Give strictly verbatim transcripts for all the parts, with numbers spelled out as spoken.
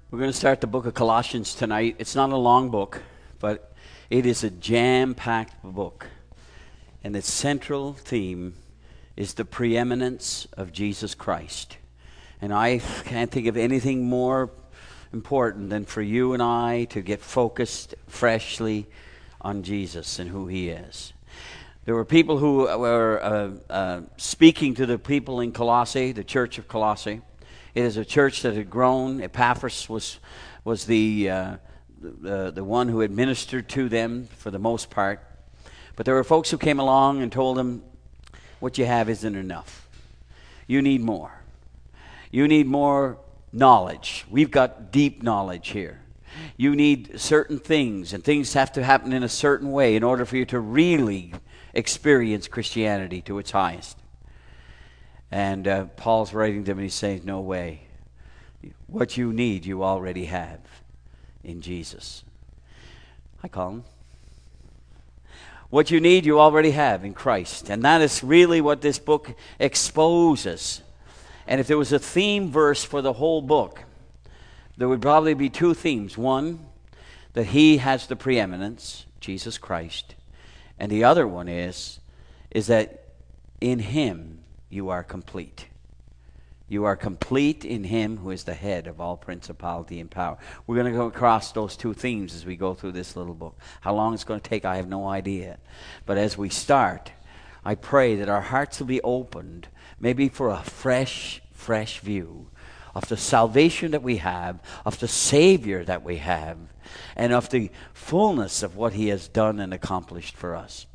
We're going to start the book of Colossians tonight. It's not a long book, but it is a jam-packed book. And its central theme is the preeminence of Jesus Christ. And I can't think of anything more important than for you and I to get focused freshly on Jesus and who he is. There were people who were uh, uh, speaking to the people in Colossae, the church of Colossae. It is a church that had grown. Epaphras was was the, uh, the the one who administered to them for the most part. But there were folks who came along and told them, what you have isn't enough. You need more. You need more knowledge. We've got deep knowledge here. You need certain things, and things have to happen in a certain way in order for you to really experience Christianity to its highest. And uh, Paul's writing to them and he's saying, no way. What you need, you already have in Jesus. Hi, Colin. What you need, you already have in Christ. And that is really what this book exposes. And if there was a theme verse for the whole book, there would probably be two themes. One, that he has the preeminence, Jesus Christ. And the other one is, is that in him, you are complete. You are complete in him who is the head of all principality and power. We're going to go across those two themes as we go through this little book. How long it's going to take, I have no idea. But as we start, I pray that our hearts will be opened, maybe for a fresh, fresh view of the salvation that we have, of the Savior that we have, and of the fullness of what he has done and accomplished for us.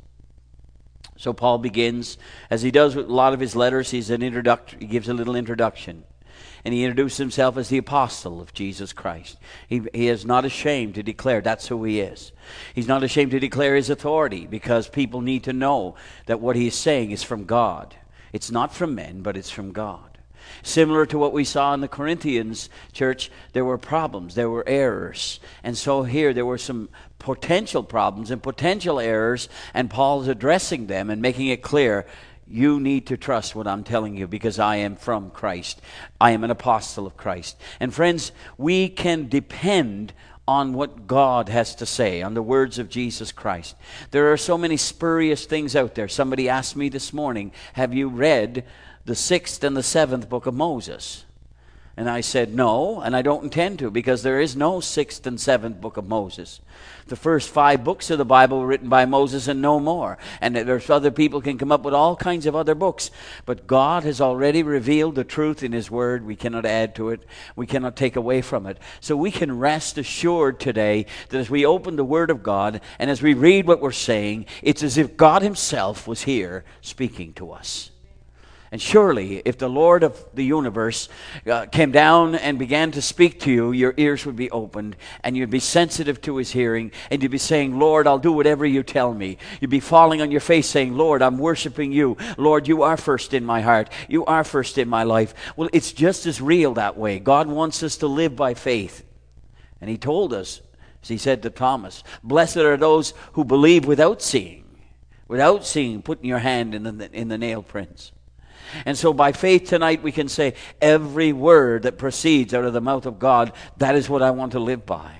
So Paul begins, as he does with a lot of his letters, he's an introduct- he gives a little introduction. And he introduces himself as the apostle of Jesus Christ. He, he is not ashamed to declare that's who he is. He's not ashamed to declare his authority because people need to know that what he is saying is from God. It's not from men, but it's from God. Similar to what we saw in the Corinthians church, there were problems, there were errors. And so here there were some potential problems and potential errors, and Paul is addressing them and making it clear, you need to trust what I'm telling you because I am from Christ. I am an apostle of Christ. And friends, we can depend on what God has to say, on the words of Jesus Christ. There are so many spurious things out there. Somebody asked me this morning, have you read the sixth and the seventh book of Moses? And I said no, and I don't intend to, because there is no sixth and seventh book of Moses. The first five books of the Bible were written by Moses and no more. And there's other people can come up with all kinds of other books. But God has already revealed the truth in his word. We cannot add to it. We cannot take away from it. So we can rest assured today that as we open the word of God and as we read what we're saying, it's as if God himself was here speaking to us. And surely, if the Lord of the universe uh, came down and began to speak to you, your ears would be opened, and you'd be sensitive to his hearing, and you'd be saying, Lord, I'll do whatever you tell me. You'd be falling on your face saying, Lord, I'm worshiping you. Lord, you are first in my heart. You are first in my life. Well, it's just as real that way. God wants us to live by faith. And he told us, as he said to Thomas, blessed are those who believe without seeing. Without seeing, putting your hand in the, in the nail prints. And so by faith tonight we can say every word that proceeds out of the mouth of God, that is what I want to live by.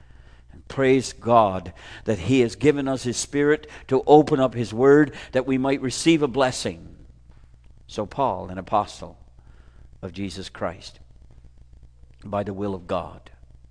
And praise God that he has given us his Spirit to open up his word that we might receive a blessing. So Paul, an apostle of Jesus Christ, by the will of God,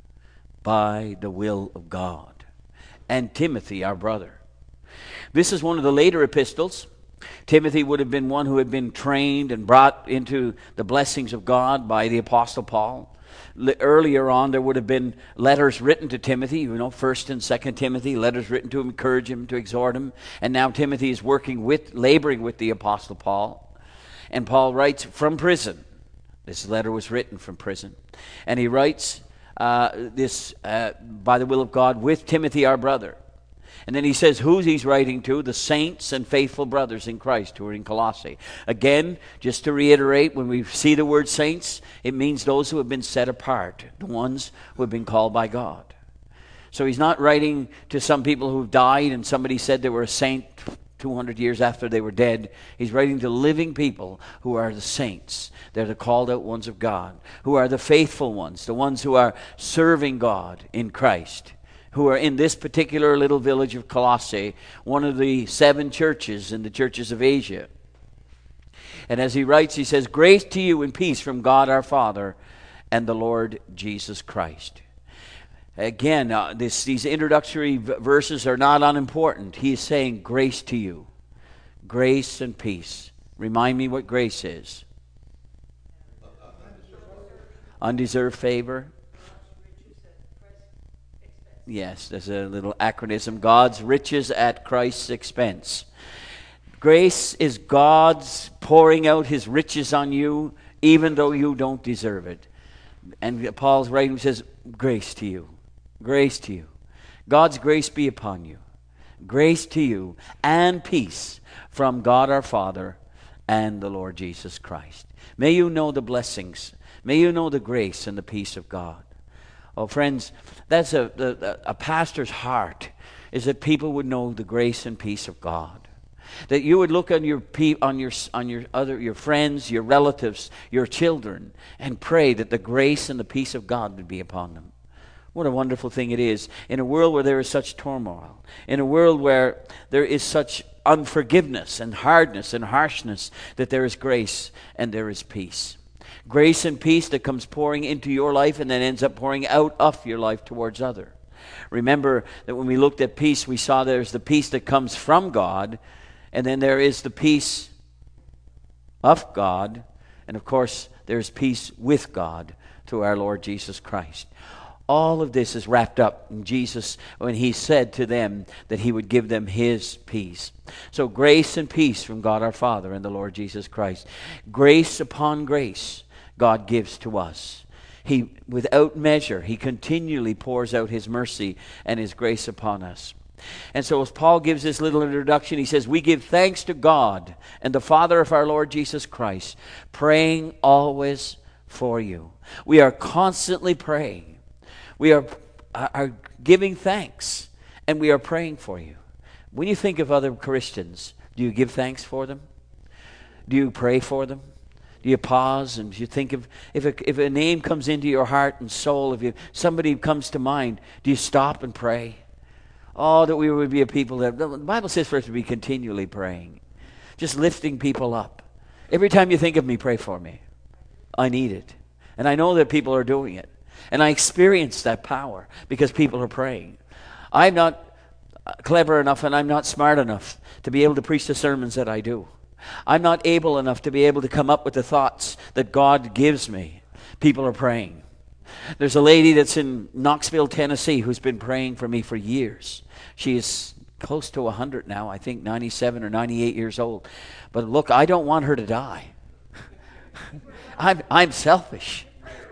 by the will of God, and Timothy, our brother. This is one of the later epistles. Timothy would have been one who had been trained and brought into the blessings of God by the Apostle Paul. L- earlier on, there would have been letters written to Timothy, you know, First and Second Timothy, letters written to him, encourage him, to exhort him. And now Timothy is working with, laboring with the Apostle Paul. And Paul writes from prison. This letter was written from prison. And he writes uh, this uh, by the will of God with Timothy, our brother. And then he says who he's writing to, the saints and faithful brothers in Christ who are in Colossae. Again, just to reiterate, when we see the word saints, it means those who have been set apart, the ones who have been called by God. So he's not writing to some people who've died and somebody said they were a saint two hundred years after they were dead. He's writing to living people who are the saints. They're the called out ones of God, who are the faithful ones, the ones who are serving God in Christ, who are in this particular little village of Colossae, one of the seven churches in the churches of Asia. And as he writes, he says, "Grace to you and peace from God our Father and the Lord Jesus Christ." Again, uh, this, these introductory v- verses are not unimportant. He is saying, grace to you. Grace and peace. Remind me what grace is. Undeserved favor. Yes, there's a little acronym. God's riches at Christ's expense. Grace is God's pouring out his riches on you, even though you don't deserve it. And Paul's writing says, grace to you. Grace to you. God's grace be upon you. Grace to you and peace from God our Father and the Lord Jesus Christ. May you know the blessings. May you know the grace and the peace of God. Oh, friends, that's a, a, a pastor's heart, is that people would know the grace and peace of God. That you would look on your pe- on your on your other your friends, your relatives, your children, and pray that the grace and the peace of God would be upon them. What a wonderful thing it is in a world where there is such turmoil, in a world where there is such unforgiveness and hardness and harshness, that there is grace and there is peace. Grace and peace that comes pouring into your life and then ends up pouring out of your life towards other. Remember that when we looked at peace, we saw there's the peace that comes from God, and then there is the peace of God, and of course there's peace with God through our Lord Jesus Christ. All of this is wrapped up in Jesus when he said to them that he would give them his peace. So grace and peace from God our Father and the Lord Jesus Christ. Grace upon grace God gives to us. He, without measure, he continually pours out his mercy and his grace upon us. And so as Paul gives this little introduction, he says, we give thanks to God and the Father of our Lord Jesus Christ, praying always for you. We are constantly praying. We are, are giving thanks, and we are praying for you. When you think of other Christians, do you give thanks for them? Do you pray for them? Do you pause and you think of, if a, if a name comes into your heart and soul, if you, somebody comes to mind, do you stop and pray? Oh, that we would be a people that, the Bible says for us to be continually praying, just lifting people up. Every time you think of me, pray for me. I need it. And I know that people are doing it. And I experience that power because people are praying. I'm not clever enough and I'm not smart enough to be able to preach the sermons that I do. I'm not able enough to be able to come up with the thoughts that God gives me. People are praying. There's a lady that's in Knoxville, Tennessee, who's been praying for me for years. She is close to one hundred now, I think ninety-seven or ninety-eight years old. But look, I don't want her to die. I'm, I'm selfish.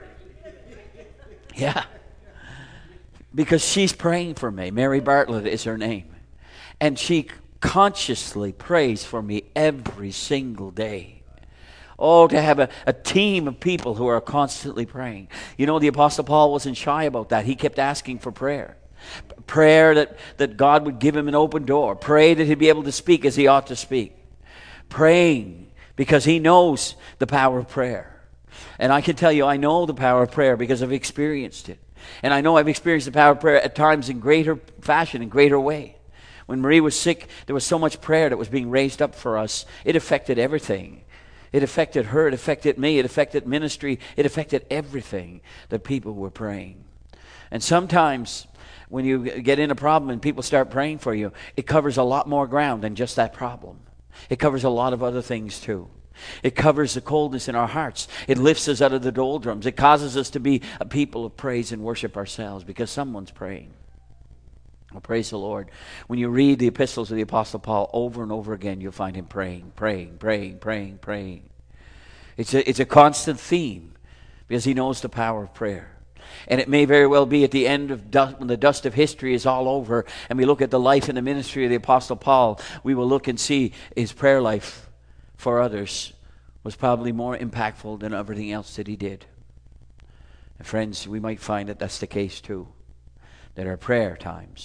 Yeah. Because she's praying for me. Mary Bartlett is her name. And she consciously prays for me every single day. Oh, to have a, a team of people who are constantly praying. You know, the Apostle Paul wasn't shy about that. He kept asking for prayer. Prayer that, that God would give him an open door. Pray that he'd be able to speak as he ought to speak. Praying because he knows the power of prayer. And I can tell you, I know the power of prayer because I've experienced it. And I know I've experienced the power of prayer at times in greater fashion, in greater way. When Marie was sick, there was so much prayer that was being raised up for us. It affected everything. It affected her. It affected me. It affected ministry. It affected everything that people were praying. And sometimes when you get in a problem and people start praying for you, it covers a lot more ground than just that problem. It covers a lot of other things too. It covers the coldness in our hearts. It lifts us out of the doldrums. It causes us to be a people of praise and worship ourselves because someone's praying. Well, praise the Lord. When you read the epistles of the Apostle Paul over and over again, you'll find him praying, praying, praying, praying, praying. It's a, it's a constant theme because he knows the power of prayer. And it may very well be at the end of dust, when the dust of history is all over and we look at the life and the ministry of the Apostle Paul, we will look and see his prayer life for others was probably more impactful than everything else that he did. And friends, we might find that that's the case too. That our prayer times,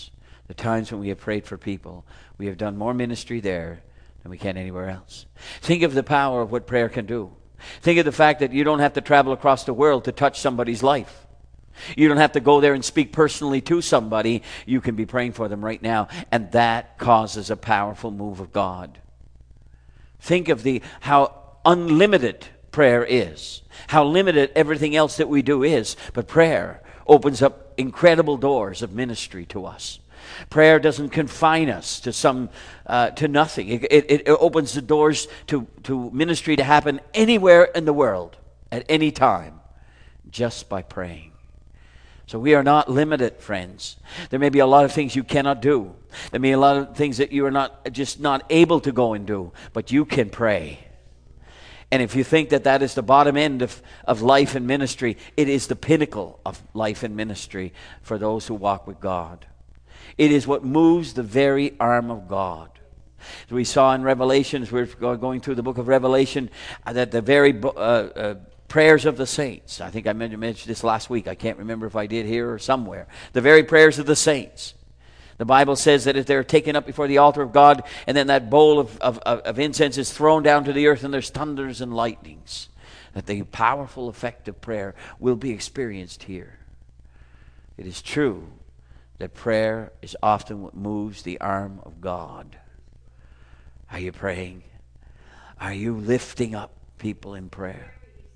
The times when we have prayed for people, we have done more ministry there than we can anywhere else. Think of the power of what prayer can do. Think of the fact that you don't have to travel across the world to touch somebody's life. You don't have to go there and speak personally to somebody. You can be praying for them right now, and that causes a powerful move of God. Think of the how unlimited prayer is, how limited everything else that we do is, but prayer opens up incredible doors of ministry to us. Prayer doesn't confine us to some uh, to nothing. It, it, it opens the doors to, to ministry to happen anywhere in the world at any time just by praying. So we are not limited, friends. There may be a lot of things you cannot do. There may be a lot of things that you are not just not able to go and do, but you can pray. And if you think that that is the bottom end of, of life and ministry, it is the pinnacle of life and ministry for those who walk with God. It is what moves the very arm of God. As we saw in Revelation, as we're going through the book of Revelation, that the very uh, uh, prayers of the saints, I think I mentioned this last week, I can't remember if I did here or somewhere, the very prayers of the saints. The Bible says that if they're taken up before the altar of God, and then that bowl of, of, of incense is thrown down to the earth, and there's thunders and lightnings, that the powerful effect of prayer will be experienced here. It is true that prayer is often what moves the arm of God. Are you praying? Are you lifting up people in prayer?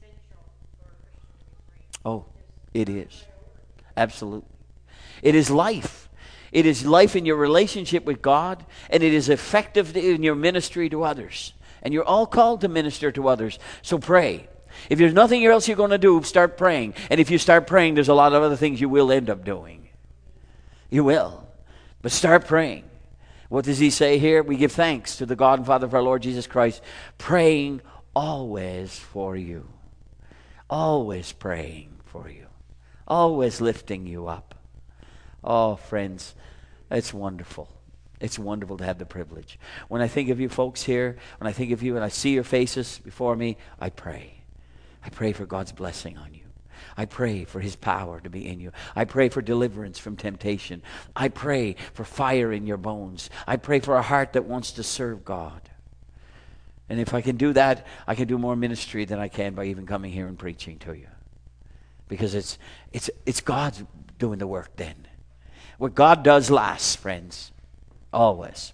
Oh, it is. Absolutely. It is life. It is life in your relationship with God, and it is effective in your ministry to others. And you're all called to minister to others. So pray. If there's nothing else you're going to do, start praying. And if you start praying, there's a lot of other things you will end up doing. You will. But start praying. What does he say here? We give thanks to the God and Father of our Lord Jesus Christ, praying always for you. Always praying for you. Always lifting you up. Oh, friends, it's wonderful. It's wonderful to have the privilege. When I think of you folks here, when I think of you and I see your faces before me, I pray. I pray for God's blessing on you. I pray for his power to be in you. I pray for deliverance from temptation. I pray for fire in your bones. I pray for a heart that wants to serve God. And if I can do that, I can do more ministry than I can by even coming here and preaching to you. Because it's it's it's God's doing the work then. What God does lasts, friends. Always.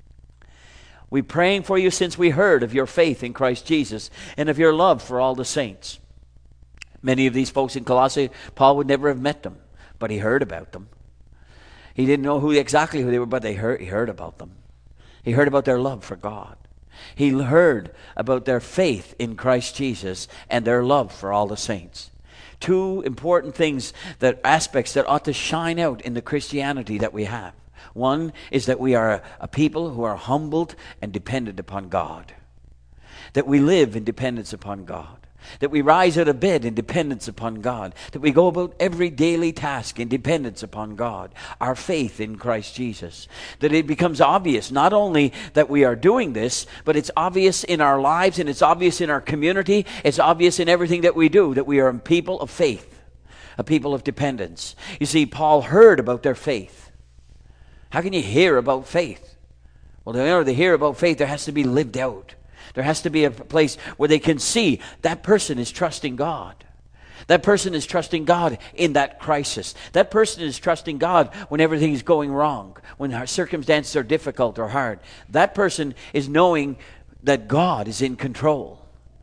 We're praying for you since we heard of your faith in Christ Jesus and of your love for all the saints. Many of these folks in Colossae, Paul would never have met them, but he heard about them. He didn't know who exactly who they were, but they heard, he heard about them. He heard about their love for God. He heard about their faith in Christ Jesus and their love for all the saints. Two important things, that aspects that ought to shine out in the Christianity that we have. One is that we are a, a people who are humbled and dependent upon God. That we live in dependence upon God. That we rise out of bed in dependence upon God. That we go about every daily task in dependence upon God. Our faith in Christ Jesus. That it becomes obvious not only that we are doing this, but it's obvious in our lives and it's obvious in our community. It's obvious in everything that we do that we are a people of faith. A people of dependence. You see, Paul heard about their faith. How can you hear about faith? Well, in order to hear about faith, there has to be lived out. There has to be a place where they can see that person is trusting God. That person is trusting God in that crisis. That person is trusting God when everything is going wrong, when our circumstances are difficult or hard. That person is knowing that God is in control.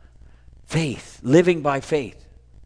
Faith, living by faith.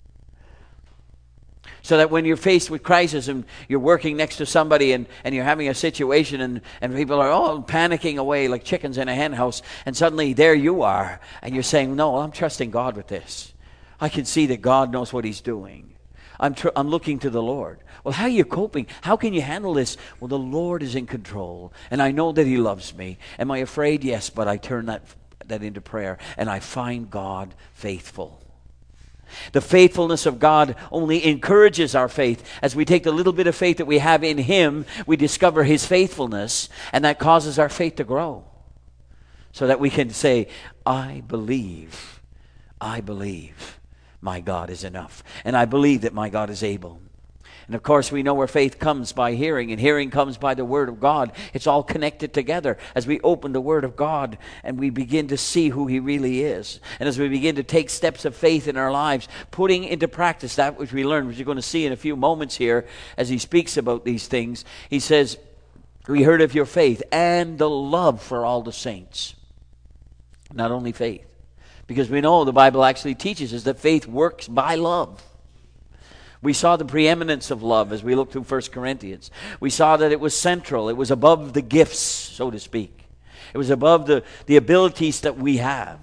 So that when you're faced with crisis and you're working next to somebody and, and you're having a situation and, and people are all panicking away like chickens in a hen house, and suddenly there you are and you're saying, no, I'm trusting God with this. I can see that God knows what he's doing. I'm, tr- I'm looking to the Lord. Well, how are you coping? How can you handle this? Well, the Lord is in control and I know that he loves me. Am I afraid? Yes, but I turn that, that into prayer and I find God faithful. The faithfulness of God only encourages our faith. As we take the little bit of faith that we have in him, we discover his faithfulness, and that causes our faith to grow. So that we can say, I believe, I believe my God is enough. And I believe that my God is able. And of course, we know where faith comes by hearing, and hearing comes by the Word of God. It's all connected together as we open the Word of God and we begin to see who He really is. And as we begin to take steps of faith in our lives, putting into practice that which we learned, which you're going to see in a few moments here as he speaks about these things. He says, we heard of your faith and the love for all the saints. Not only faith. Because we know the Bible actually teaches us that faith works by love. We saw the preeminence of love as we looked through First Corinthians. We saw that it was central. It was above the gifts, so to speak. It was above the, the abilities that we have.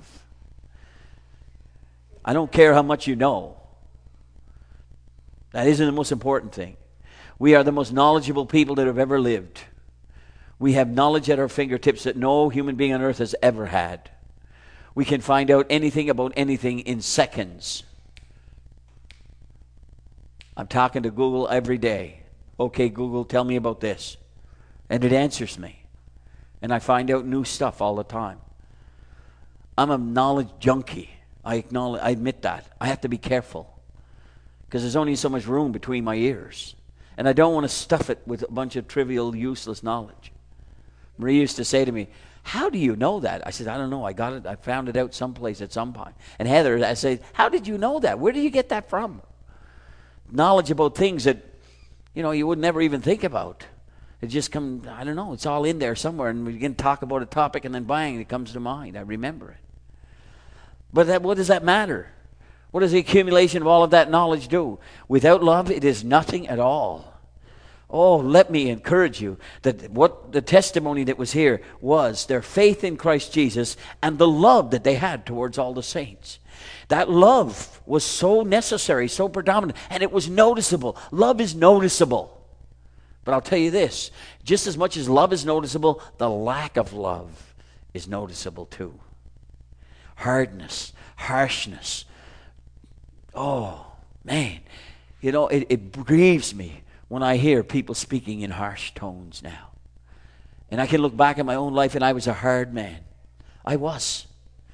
I don't care how much you know. That isn't the most important thing. We are the most knowledgeable people that have ever lived. We have knowledge at our fingertips that no human being on earth has ever had. We can find out anything about anything in seconds. I'm talking to Google every day. Okay, Google, tell me about this. And it answers me. And I find out new stuff all the time. I'm a knowledge junkie. I acknowledge, I admit that. I have to be careful. Because there's only so much room between my ears. And I don't want to stuff it with a bunch of trivial, useless knowledge. Marie used to say to me, how do you know that? I said, I don't know. I got it. I found it out someplace at some point. And Heather, I said, how did you know that? Where did you get that from? Knowledge about things that, you know, you would never even think about. It just comes, I don't know, it's all in there somewhere. And we begin to talk about a topic and then bang, it comes to mind. I remember it. But that, what does that matter? What does the accumulation of all of that knowledge do? Without love, it is nothing at all. Oh, let me encourage you that what the testimony that was here was their faith in Christ Jesus and the love that they had towards all the saints. That love was so necessary, so predominant, and it was noticeable. Love is noticeable. But I'll tell you this, just as much as love is noticeable, the lack of love is noticeable too. Hardness, harshness. Oh, man. You know, it, it grieves me when I hear people speaking in harsh tones now. And I can look back at my own life and I was a hard man. I was.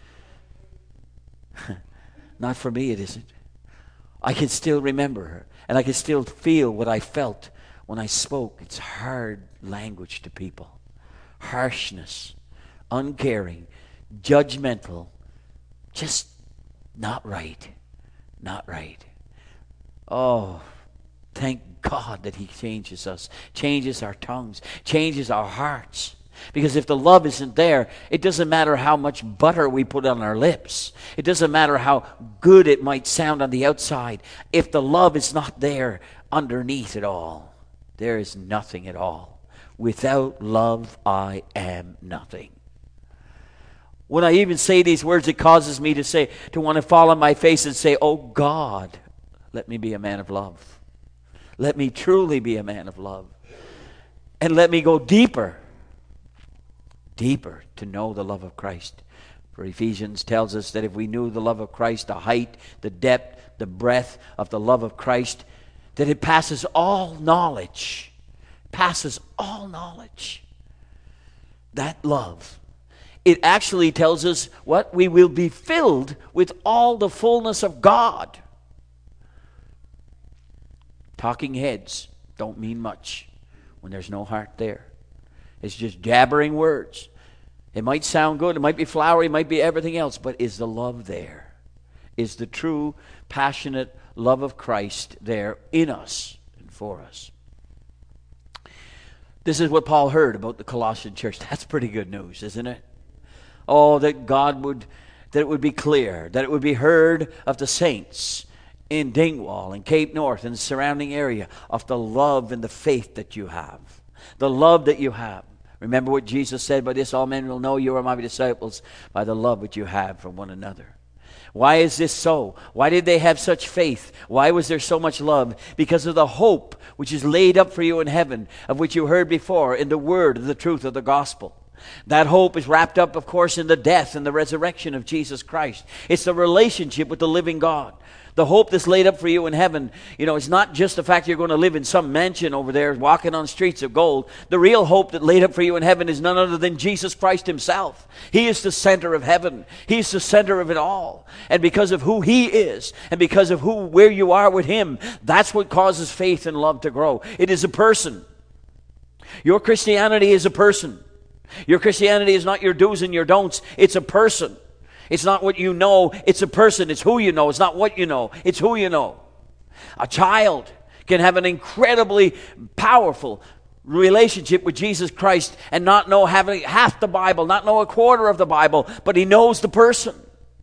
Not for me, it isn't. I can still remember her. And I can still feel what I felt when I spoke. It's hard language to people. Harshness, uncaring, judgmental, just not right. Not right. Oh, thank God that He changes us, changes our tongues, changes our hearts. Because if the love isn't there, it doesn't matter how much butter we put on our lips. It doesn't matter how good it might sound on the outside. If the love is not there underneath it all, there is nothing at all. Without love, I am nothing. When I even say these words, it causes me to say, to want to fall on my face and say, oh God, let me be a man of love. Let me truly be a man of love. And let me go deeper, deeper to know the love of Christ. For Ephesians tells us that if we knew the love of Christ, the height, the depth, the breadth of the love of Christ, that it passes all knowledge. Passes all knowledge. That love. It actually tells us what? We will be filled with all the fullness of God. Talking heads don't mean much when there's no heart there. It's just jabbering words. It might sound good, it might be flowery, it might be everything else, but is the love there? Is the true, passionate love of Christ there in us and for us? This is what Paul heard about the Colossian church. That's pretty good news, isn't it? Oh, that God would, that it would be clear, that it would be heard of the saints in Dingwall and Cape North and the surrounding area of the love and the faith that you have. The love that you have. Remember what Jesus said, by this all men will know you are my disciples, by the love which you have for one another. Why is this so? Why did they have such faith? Why was there so much love? Because of the hope which is laid up for you in heaven, of which you heard before in the word of the truth of the gospel. That hope is wrapped up, of course, in the death and the resurrection of Jesus Christ. It's the relationship with the living God. The hope that's laid up for you in heaven, you know, it's not just the fact you're going to live in some mansion over there walking on streets of gold. The real hope that laid up for you in heaven is none other than Jesus Christ himself. He is the center of heaven. He's the center of it all. And because of who he is, and because of who where you are with him, that's what causes faith and love to grow. It is a person. Your Christianity is a person. Your Christianity is not your do's and your don'ts. It's a person. It's not what you know, it's a person. It's who you know. It's not what you know, it's who you know. A child can have an incredibly powerful relationship with Jesus Christ and not know having half the Bible, not know a quarter of the Bible, but he knows the person.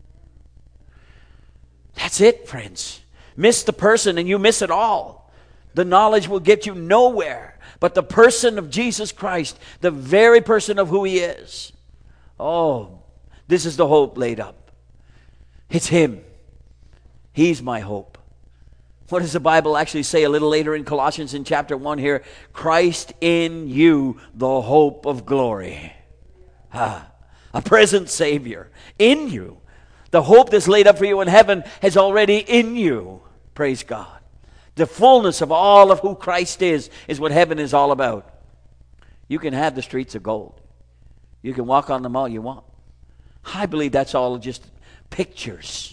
That's it, friends. Miss the person and you miss it all. The knowledge will get you nowhere. But the person of Jesus Christ, the very person of who he is, oh, this is the hope laid up. It's him. He's my hope. What does the Bible actually say a little later in Colossians in chapter one here? Christ in you, the hope of glory. Ah, a present Savior in you. The hope that's laid up for you in heaven is already in you. Praise God. The fullness of all of who Christ is, is what heaven is all about. You can have the streets of gold. You can walk on them all you want. I believe that's all just pictures.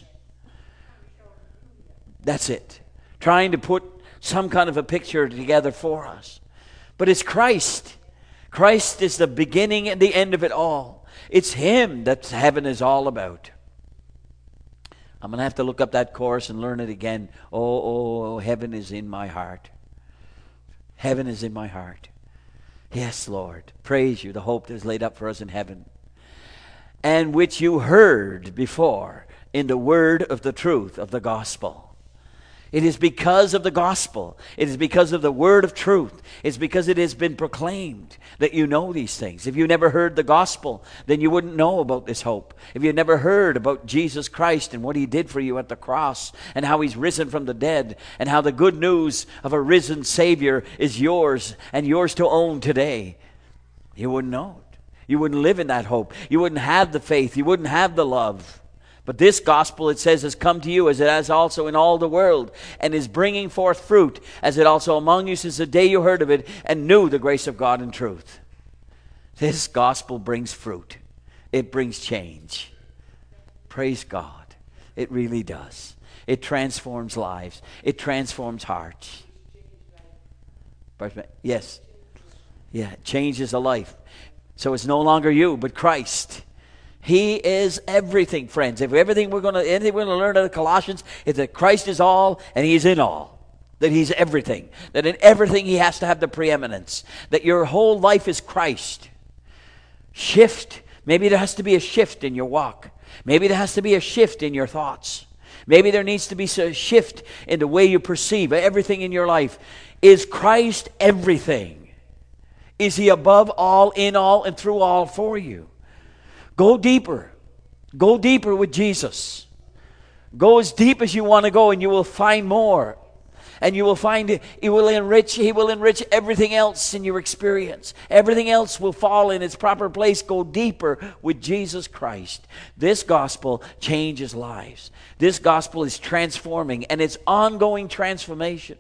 That's it. Trying to put some kind of a picture together for us. But it's Christ. Christ is the beginning and the end of it all. It's him that heaven is all about. I'm going to have to look up that chorus and learn it again. Oh, oh, oh, heaven is in my heart. Heaven is in my heart. Yes, Lord. Praise you, the hope that is laid up for us in heaven. And which you heard before in the word of the truth of the gospel. It is because of the gospel. It is because of the word of truth. It's because it has been proclaimed that you know these things. If you never heard the gospel, then you wouldn't know about this hope. If you never heard about Jesus Christ and what he did for you at the cross and how he's risen from the dead and how the good news of a risen Savior is yours and yours to own today, you wouldn't know it. You wouldn't live in that hope. You wouldn't have the faith. You wouldn't have the love. But this gospel, it says, has come to you as it has also in all the world, and is bringing forth fruit, as it also among you since the day you heard of it and knew the grace of God in truth. This gospel brings fruit. It brings change. Praise God. It really does. It transforms lives. It transforms hearts. Yes. Yeah, it changes a life. So it's no longer you, but Christ. He is everything, friends. If everything we're going to, anything we're going to learn out of Colossians is that Christ is all and he's in all. That he's everything. That in everything he has to have the preeminence. That your whole life is Christ. Shift. Maybe there has to be a shift in your walk. Maybe there has to be a shift in your thoughts. Maybe there needs to be a shift in the way you perceive everything in your life. Is Christ everything? Is he above all, in all, and through all for you? Go deeper. Go deeper with Jesus. Go as deep as you want to go and you will find more. And you will find it, it will enrich, he will enrich everything else in your experience. Everything else will fall in its proper place. Go deeper with Jesus Christ. This gospel changes lives. This gospel is transforming and it's ongoing transformation.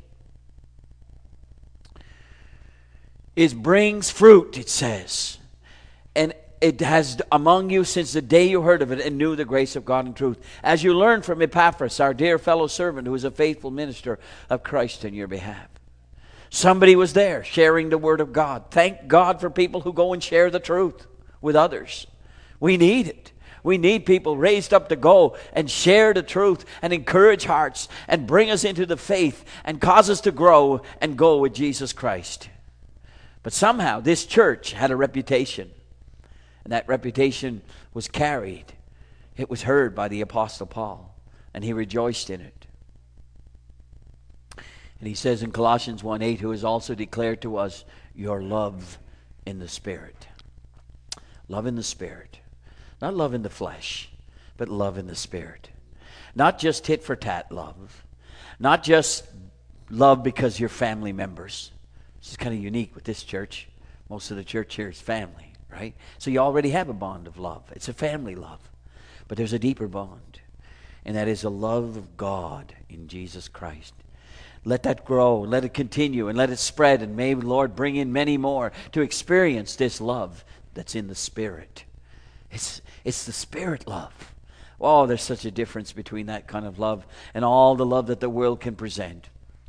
It brings fruit, it says. And it has among you since the day you heard of it and knew the grace of God in truth. As you learned from Epaphras, our dear fellow servant, who is a faithful minister of Christ in your behalf. Somebody was there sharing the word of God. Thank God for people who go and share the truth with others. We need it. We need people raised up to go and share the truth and encourage hearts and bring us into the faith and cause us to grow and go with Jesus Christ. But somehow this church had a reputation. And that reputation was carried. It was heard by the Apostle Paul. And he rejoiced in it. And he says in Colossians one eight, who has also declared to us your love in the Spirit. Love in the Spirit. Not love in the flesh, but love in the Spirit. Not just tit for tat love. Not just love because you're family members. This is kind of unique with this church. Most of the church here is family, right? So you already have a bond of love. It's a family love. But there's a deeper bond. and that is the love of God in Jesus Christ. Let that grow, let it continue, and let it spread, and may the Lord bring in many more to experience this love that's in the Spirit. It's, it's the Spirit love. Oh, there's such a difference between that kind of love and all the love that the world can present.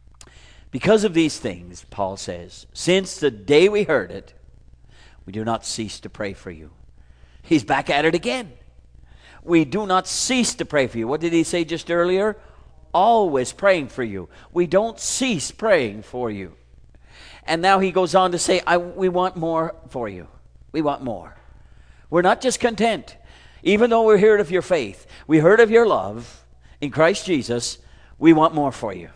Because of these things, Paul says, since the day we heard it, we do not cease to pray for you. He's back at it again. We do not cease to pray for you. What did he say just earlier? Always praying for you. We don't cease praying for you. And now he goes on to say, I, we want more for you. We want more. We're not just content. Even though we heard of your faith, we heard of your love in Christ Jesus, we want more for you.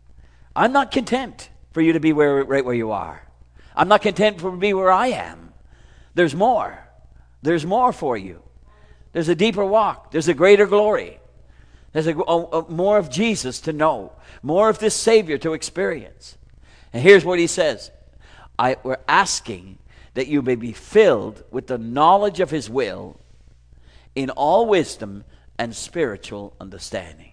I'm not content for you to be where, right where you are. I'm not content for you to be where I am. There's more. There's more for you. There's a deeper walk. There's a greater glory. There's a, a, a more of Jesus to know. More of this Savior to experience. And here's what he says. I, we're asking that you may be filled with the knowledge of his will in all wisdom and spiritual understanding.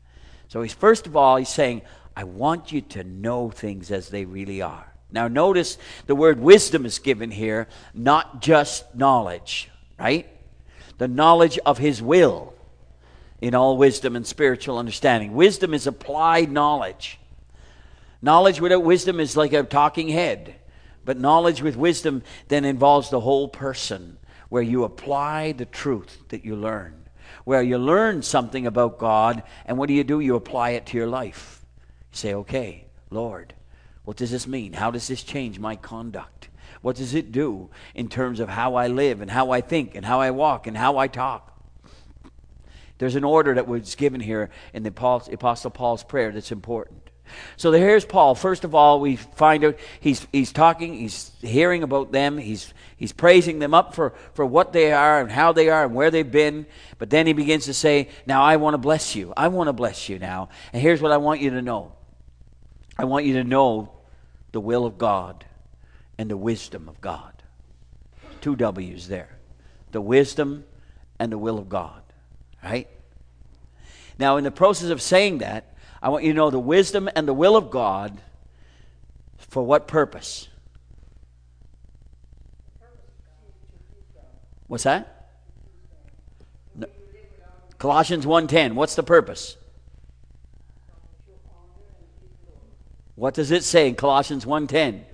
So he's first of all, he's saying, I want you to know things as they really are. Now notice the word wisdom is given here, not just knowledge, right? The knowledge of his will in all wisdom and spiritual understanding. Wisdom is applied knowledge. Knowledge without wisdom is like a talking head. But knowledge with wisdom then involves the whole person, where you apply the truth that you learn. Where you learn something about God, and what do you do? You apply it to your life. You say, okay, Lord, what does this mean? How does this change my conduct? What does it do in terms of how I live and how I think and how I walk and how I talk? There's an order that was given here in the Apostle Paul's prayer that's important. So here's Paul. First of all, we find out he's he's talking, he's hearing about them, he's he's praising them up for, for what they are and how they are and where they've been. But then he begins to say, now I want to bless you. I want to bless you now. And here's what I want you to know. I want you to know the will of God and the wisdom of God. Two W's there. The wisdom and the will of God. Right? Now, in the process of saying that, I want you to know the wisdom and the will of God for what purpose? What's that? No. Colossians one ten. What's the purpose? What does it say in Colossians one ten?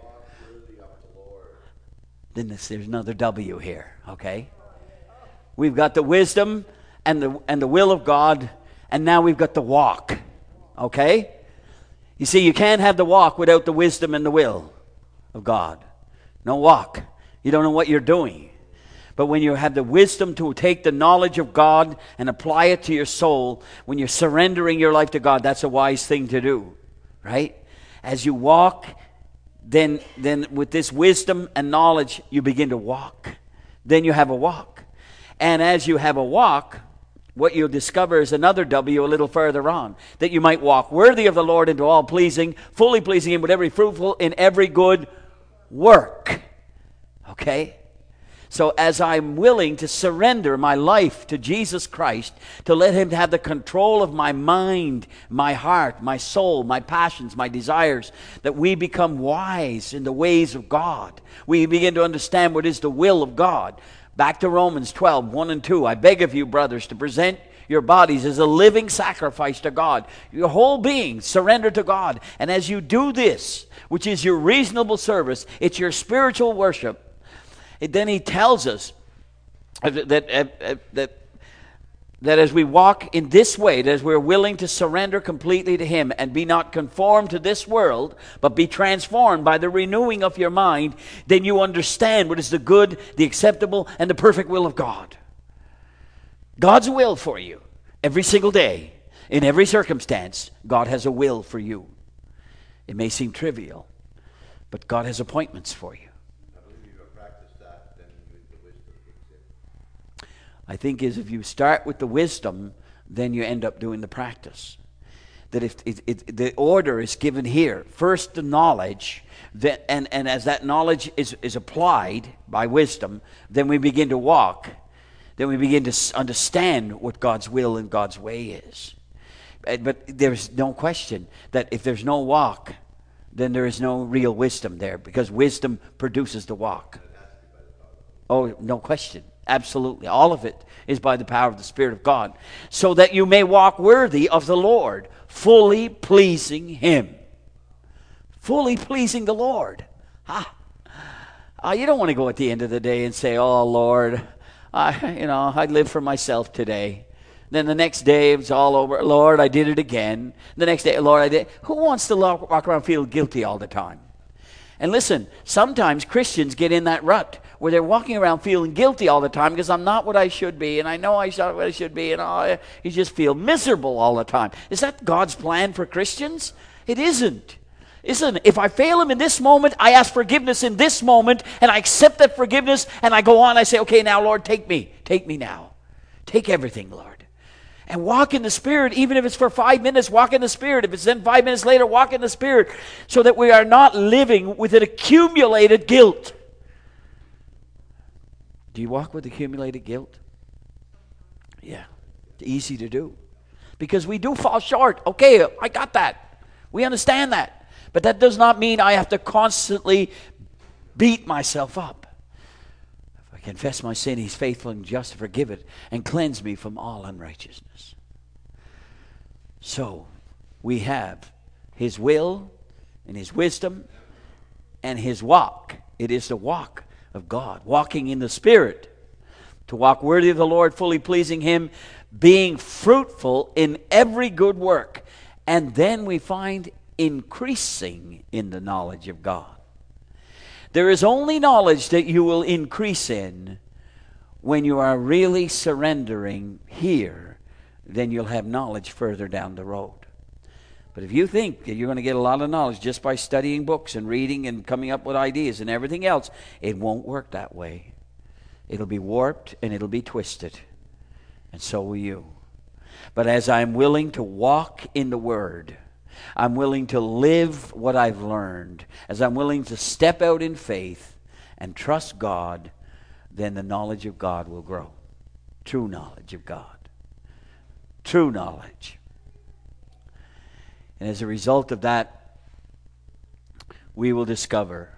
Then this, there's another W here, okay? We've got the wisdom and the and the will of God, and now we've got the walk. Okay? You see, you can't have the walk without the wisdom and the will of God. No walk. You don't know what you're doing. But when you have the wisdom to take the knowledge of God and apply it to your soul, when you're surrendering your life to God, that's a wise thing to do. Right? As you walk, then, then with this wisdom and knowledge, you begin to walk. Then you have a walk. And as you have a walk, what you'll discover is another W a little further on. That you might walk worthy of the Lord into all pleasing, fully pleasing Him with every fruitful in every good work. Okay? So as I'm willing to surrender my life to Jesus Christ, to let Him have the control of my mind, my heart, my soul, my passions, my desires, that we become wise in the ways of God. We begin to understand what is the will of God. Back to Romans twelve, one and two. I beg of you, brothers, to present your bodies as a living sacrifice to God. Your whole being surrendered to God. And as you do this, which is your reasonable service, it's your spiritual worship. And then he tells us that, that, that, that as we walk in this way, that as we're willing to surrender completely to Him and be not conformed to this world, but be transformed by the renewing of your mind, then you understand what is the good, the acceptable, and the perfect will of God. God's will for you every single day, in every circumstance, God has a will for you. It may seem trivial, but God has appointments for you. I think is if you start with the wisdom, then you end up doing the practice. That if it, it, the order is given here, first the knowledge, then, and, and as that knowledge is, is applied by wisdom, then we begin to walk. then we begin to s- understand what God's will and God's way is. Uh, But there's no question that if there's no walk, then there is no real wisdom there, because wisdom produces the walk. Oh, no question. Absolutely. All of it is by the power of the Spirit of God, so that you may walk worthy of the Lord, fully pleasing Him. Fully pleasing the Lord. Ah. Uh, you don't want to go at the end of the day and say, "Oh, Lord, I, you know, I live for myself today." Then the next day it's all over. "Lord, I did it again." The next day, "Lord, I did." Who wants to walk around feeling guilty all the time? And listen, sometimes Christians get in that rut where they're walking around feeling guilty all the time because I'm not what I should be, and I know I'm not what I should be, and oh, you just feel miserable all the time. Is that God's plan for Christians? It isn't. Listen, if I fail Him in this moment, I ask forgiveness in this moment, and I accept that forgiveness, and I go on, I say, "Okay, now, Lord, take me. Take me now. Take everything, Lord." And walk in the Spirit, even if it's for five minutes, walk in the Spirit. If it's then five minutes later, walk in the Spirit, so that we are not living with an accumulated guilt. Do you walk with accumulated guilt? Yeah, it's easy to do. Because we do fall short. Okay, I got that. We understand that. But that does not mean I have to constantly beat myself up. If I confess my sin, He's faithful and just to forgive it and cleanse me from all unrighteousness. So, we have His will and His wisdom and His walk. It is the walk of God, walking in the Spirit, to walk worthy of the Lord, fully pleasing Him, being fruitful in every good work. And then we find increasing in the knowledge of God. There is only knowledge that you will increase in when you are really surrendering here. Then you'll have knowledge further down the road. But if you think that you're going to get a lot of knowledge just by studying books and reading and coming up with ideas and everything else, it won't work that way. It'll be warped and it'll be twisted. And so will you. But as I'm willing to walk in the Word, I'm willing to live what I've learned, as I'm willing to step out in faith and trust God, then the knowledge of God will grow. True knowledge of God. True knowledge. And as a result of that, we will discover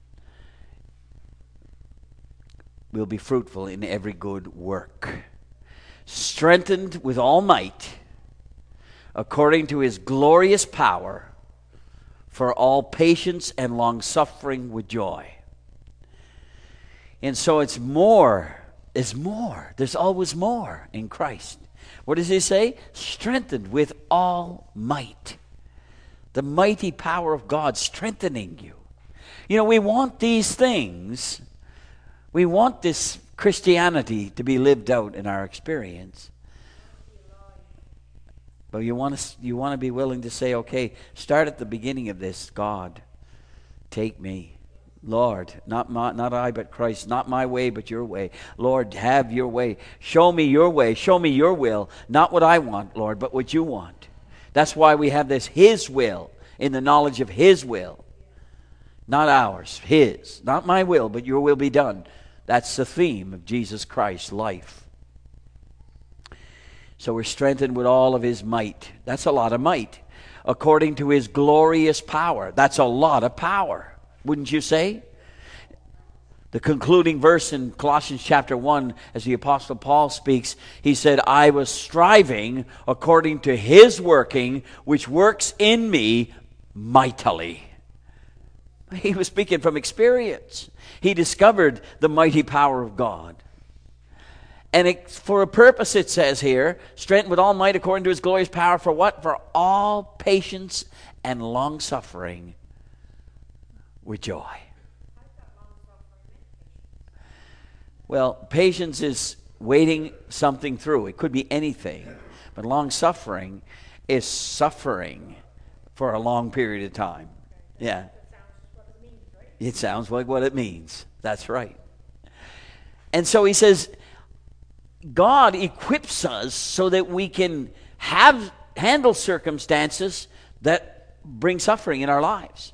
we'll be fruitful in every good work, strengthened with all might, according to His glorious power, for all patience and long-suffering with joy. And so it's more, it's more. There's always more in Christ. What does He say? Strengthened with all might. The mighty power of God strengthening you. You know, we want these things. We want this Christianity to be lived out in our experience. But you want to you want to be willing to say, okay, start at the beginning of this. God, take me. Lord, not my, not I, but Christ. Not my way, but your way. Lord, have your way. Show me your way. Show me your will. Not what I want, Lord, but what you want. That's why we have this His will, in the knowledge of His will. Not ours, His. Not my will, but your will be done. That's the theme of Jesus Christ's life. So we're strengthened with all of His might. That's a lot of might. According to His glorious power. That's a lot of power. Wouldn't you say? The concluding verse in Colossians chapter one, as the Apostle Paul speaks, he said, I was striving according to His working, which works in me mightily. He was speaking from experience. He discovered the mighty power of God. And it, for a purpose, it says here, strengthened with all might according to His glorious power, for what? For all patience and long-suffering with joy. Well, patience is waiting something through. It could be anything. But long-suffering is suffering for a long period of time. Yeah. It sounds like what it means. That's right. And so he says, God equips us so that we can have handle circumstances that bring suffering in our lives.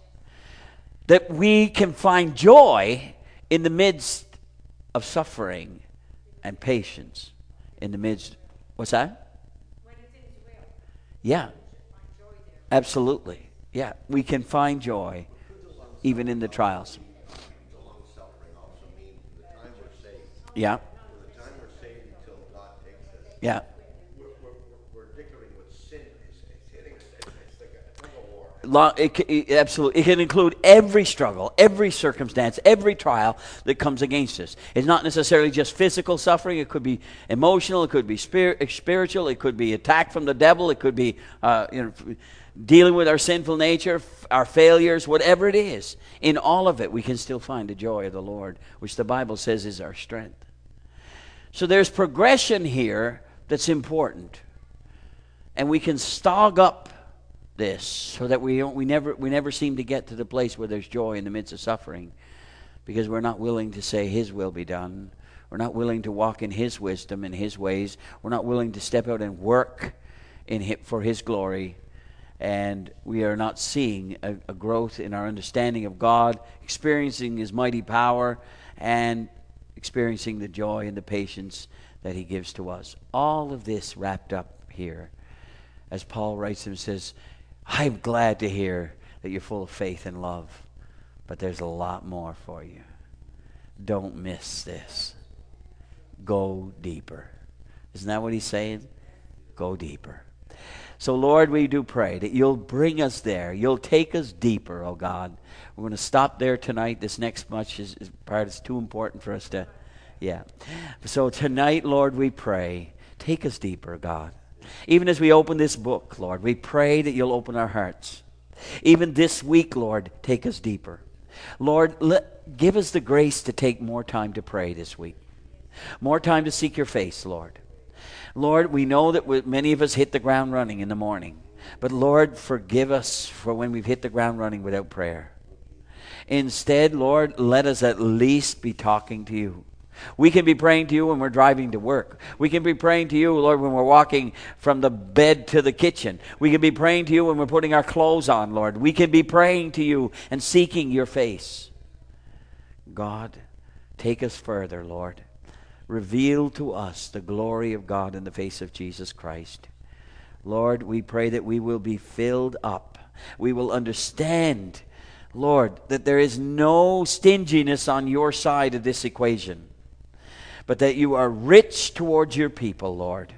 That we can find joy in the midst of suffering and patience in the midst. What's that? When it's in His will. Yeah, We should find joy there. absolutely. Yeah, we can find joy even in the trials. The long suffering also means from the time we're saved, Yeah, from the time we're saved until God takes us, yeah. we're, we're, we're we're dickering with sin. It's, it's hitting us. It's, it's like a tug of war. Long, it, ca- it, absolutely. It can include every struggle, every circumstance, every trial that comes against us. It's not necessarily just physical suffering. It could be emotional. It could be spirit, spiritual. It could be attack from the devil. It could be uh, you know, f- dealing with our sinful nature, f- our failures, whatever it is. In all of it, we can still find the joy of the Lord, which the Bible says is our strength. So there's progression here that's important. And we can stog up this so that we don't, we never we never seem to get to the place where there's joy in the midst of suffering, because we're not willing to say His will be done. We're not willing to walk in His wisdom and His ways. We're not willing to step out and work in Him for His glory, and we are not seeing a, a growth in our understanding of God, experiencing His mighty power, and experiencing the joy and the patience that He gives to us. All of this wrapped up here, as Paul writes and says, I'm glad to hear that you're full of faith and love, but there's a lot more for you. Don't miss this. Go deeper. Isn't that what he's saying? Go deeper. So, Lord, we do pray that you'll bring us there. You'll take us deeper, oh God. We're going to stop there tonight. This next much is, is part is too important for us to, yeah. So tonight, Lord, we pray, take us deeper, God. Even as we open this book, Lord, we pray that you'll open our hearts. Even this week, Lord, take us deeper. Lord, let, give us the grace to take more time to pray this week. More time to seek your face, Lord. Lord, we know that we, many of us hit the ground running in the morning. But Lord, forgive us for when we've hit the ground running without prayer. Instead, Lord, let us at least be talking to you. We can be praying to you when we're driving to work. We can be praying to you, Lord, when we're walking from the bed to the kitchen. We can be praying to you when we're putting our clothes on, Lord. We can be praying to you and seeking your face. God, take us further, Lord. Reveal to us the glory of God in the face of Jesus Christ. Lord, we pray that we will be filled up. We will understand, Lord, that there is no stinginess on your side of this equation, but that you are rich towards your people, Lord.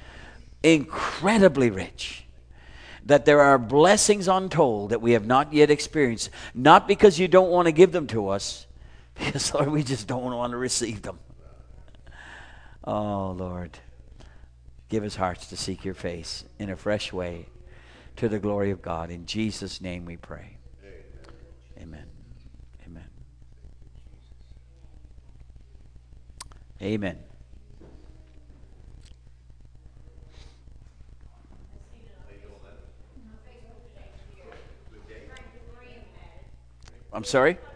Incredibly rich. That there are blessings untold that we have not yet experienced. Not because you don't want to give them to us, because, Lord, we just don't want to receive them. Oh, Lord, give us hearts to seek your face in a fresh way to the glory of God. In Jesus' name we pray. Amen. Amen. Amen. I'm sorry?